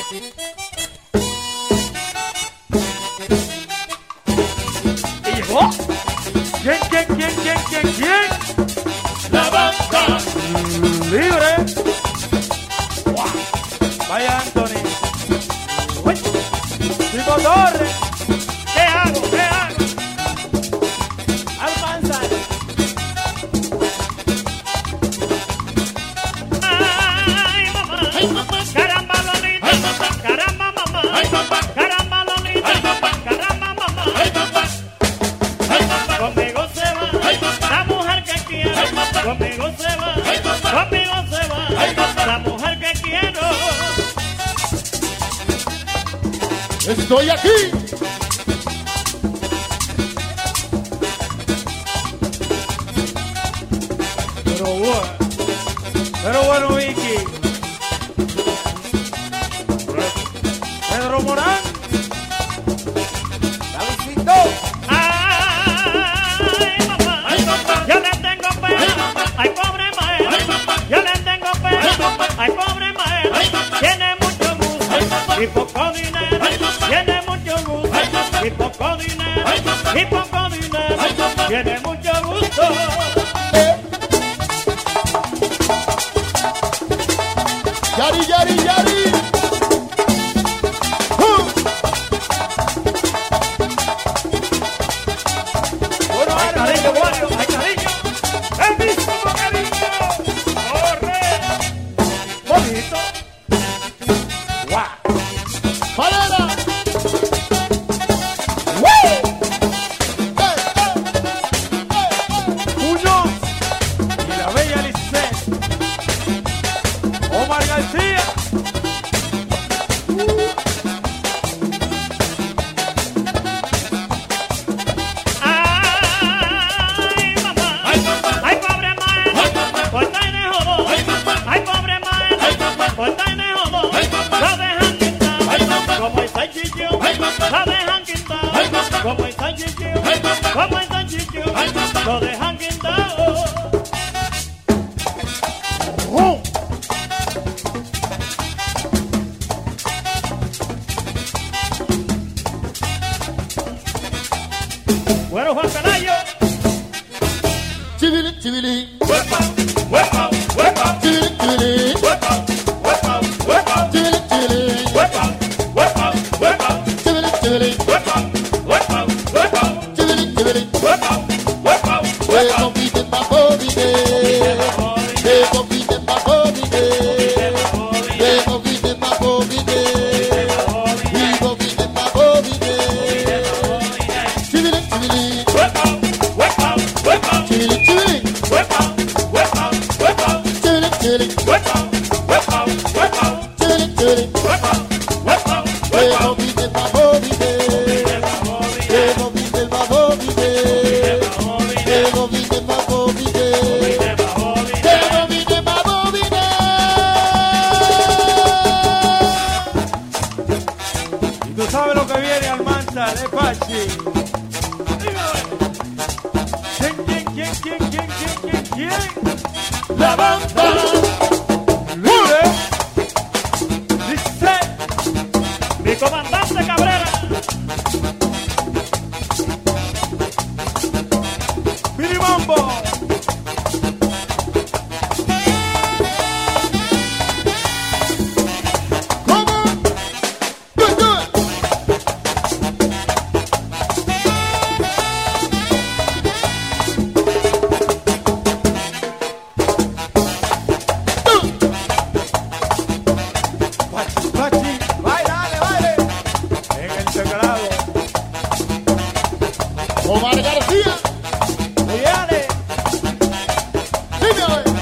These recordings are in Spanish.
¿Y llegó? ¿Quién? La banda Libre. Wow. Vaya Anthony. Uy. Tipo Torres. ¿Qué hago? Almanza. Ay, mamá, caramba, Lolita, caramba, mamá, caramba, Lolita, caramba, mamá, conmigo se va la mujer que quiero, conmigo se va la mujer que quiero. Estoy aquí. Pero bueno, Vicky. Pedro Morán. La visitó. Ay, mamá, yo le tengo pena, ay, pobre maestro, yo le tengo pena, ay, pobre maestro, tiene mucho gusto y poco dinero, tiene mucho gusto y poco dinero, tiene mucho gusto. Yari. Bueno, Hay cariño, Wario, hay cariño, el mismo cariño, corre, bonito. ¡Palera! Muñoz y la bella Lisset. Omar García. Ay, mamá, ay, pobre maestro, por estar en el jodón, ay, pobre maestro, por estar en el jodón, lo dejan quitar, como el salchicho, lo dejan quitar, como el salchicho, lo dejan quitar. Bueno, Juan Pelayo. Chivili. Chivili. Tú sabes lo que viene, Almanza, de Pachi. ¿Quién? La banda Libre. Dice. Mi comandante Cabrera. Billy Mambo. Pachi, baile. En el teclado. Omar García. Viale. Dime a ver.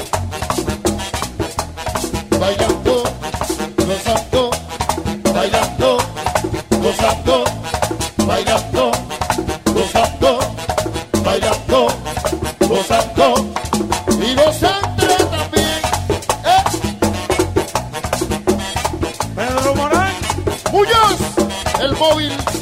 Bailando, gozando, bailando, gozando, bailando, gozando, bailando, gozando y gozando también. Pedro Morán. Muñoz, el móvil.